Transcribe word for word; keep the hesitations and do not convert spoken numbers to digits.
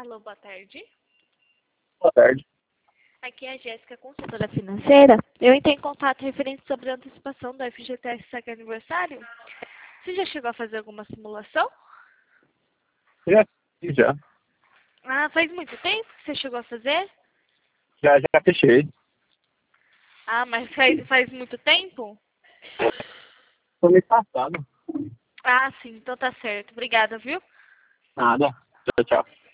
Alô, boa tarde. Boa tarde. Aqui é a Jéssica, consultora financeira. Eu entrei em contato referente sobre a antecipação do F G T S Saque Aniversário. Você já chegou a fazer alguma simulação? Já, já. Ah, faz muito tempo que você chegou a fazer? Já, já fechei. Ah, mas faz, faz muito tempo? Foi mês passado. Ah, sim, então tá certo. Obrigada, viu? Nada. Tchau, tchau.